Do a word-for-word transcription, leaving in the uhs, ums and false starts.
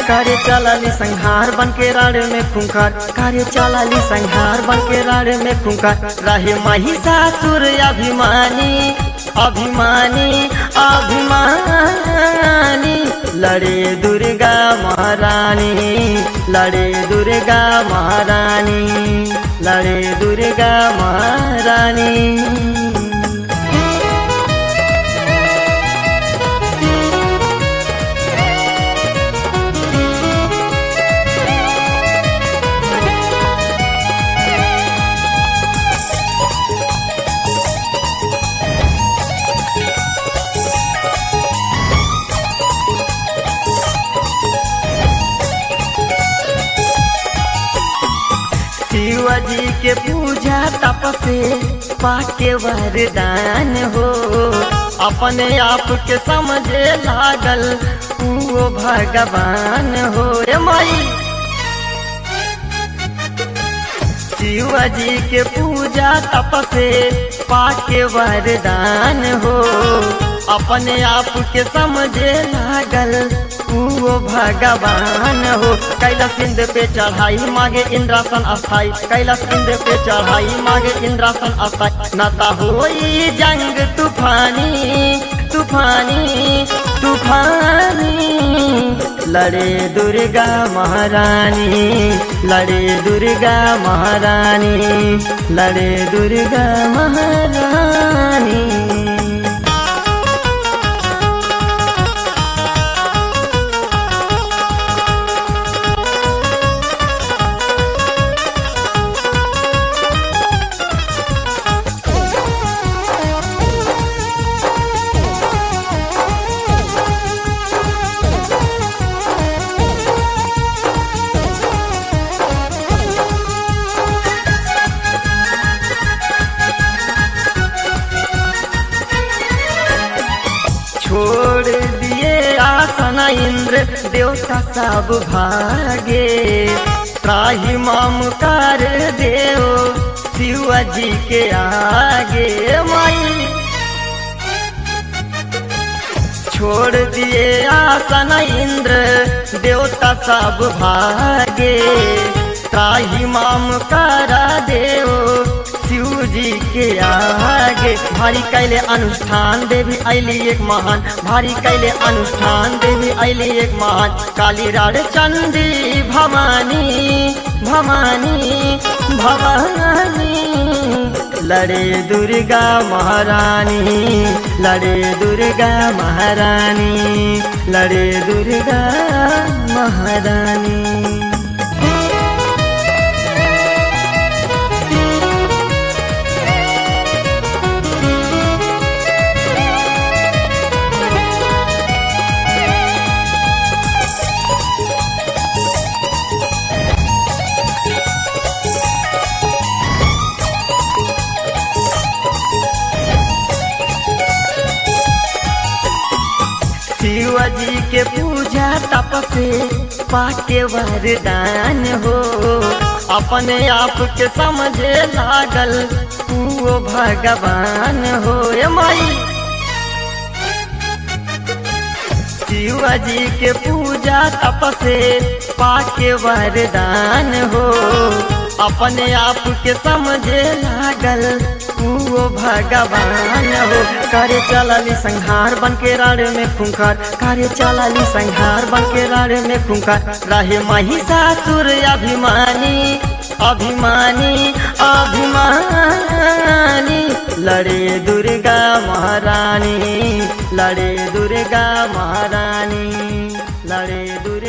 कार्य चलाली संहार बन के राड़े में खूंखार, कार्य चलाली संहार बन के राड़े में खूंखार। रहे महिषासुर अभिमानी अभिमानी अभिमानी, लड़े दुर्गा महारानी लड़े दुर्गा महारानी लड़े दुर्गा महारानी। शिवजी के पूजा तप से पाके वरदान हो, अपने आप के समझे लागल वो भगवान हो। रे माई शिवजी के पूजा तप से पाके वरदान हो, अपने आप के समझे लागल वो भगवान हो। कैलाश इंद्र पे चढ़ाई मांगे इंद्रासन अस्थाई, कैलाश इंद्र पे चढ़ाई मांगे इंद्रासन अस्थाई। नाता होई जंग तूफानी तूफानी तूफानी, लड़े दुर्गा महारानी लड़े दुर्गा महारानी लड़े दुर्गा महारानी। छोड़ दिए आसन इंद्र देवता सब भागे, त्राहि ममकार देव शिवजी के आगे। माई छोड़ दिए आसन इंद्र देवता सब भागे, त्राहि ममकार देव शिवजी के आगे। भारी कैले अनुष्ठान देवी ऐली एक महान, भारी कैले अनुष्ठान देवी ऐली एक महान। काली राड़ चंडी भवानी भवानी भवानी, लड़े दुर्गा महारानी लड़े दुर्गा महारानी लड़े दुर्गा महारानी। शिवजी के पूजा तप से पाके वरदान हो, अपने आप के समझे लागल वो भगवान हो। रे माई शिवजी के पूजा तप से पाके वरदान हो, अपने आप के समझे लागल वो भगवान हो। कार्य चलाली संहार बन के राड़े में खूंखार, कार्य चलाली संहार बन के राड़े में खूंखार। रहे महिषासुर अभिमानी अभिमानी अभिमानी, लड़े दुर्गा महारानी लड़े दुर्गा महारानी लड़े दुर्गा